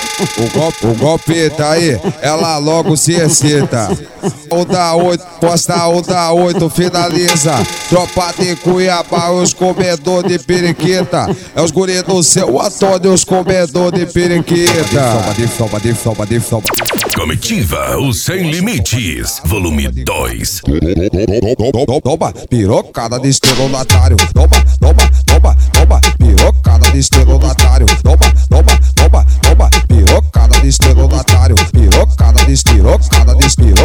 O golpe tá aí, ela logo se excita. O da 8, posta o da 8, finaliza. Tropa de Cuiabá, os comedor de periquita. É os guri do seu Antônio, os comedor de periquita. Comitiva, o Sem Limites, volume 2. Toma, pirocada de estelionatário. Toma, pirocada de estelionatário. Toma, pirocada de estelionatário. Pirocada de estelionatário.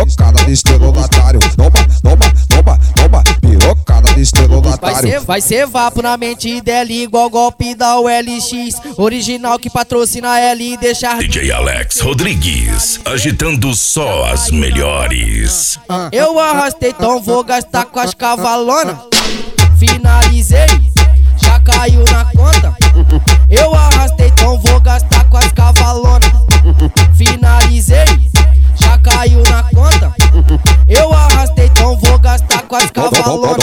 Toma, pirocada de estelionatário. Vai ser vapo na mente dela, igual golpe da OLX. Original que patrocina ela e deixa DJ Alex Rodrigues, agitando só as melhores. Eu arrastei, então vou gastar com as cavalonas. Finalizei, já caiu na conta. Eu arrastei, então vou gastar com as cavalonas. Finalizei, já caiu na conta. Eu arrastei, então vou gastar com as cavalonas.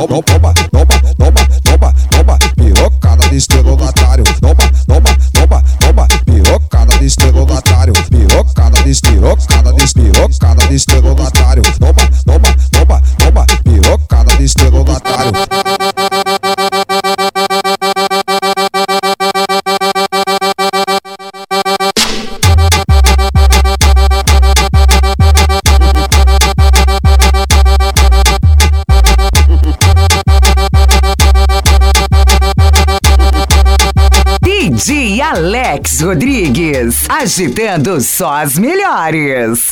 Toma, pirocada de estelionatário. Toma, pirocada de estelionatário. Pirocada de estelionatário. Toma, pirocada de estelionatário. DJ Alex Rodrigues, agitando só as melhores.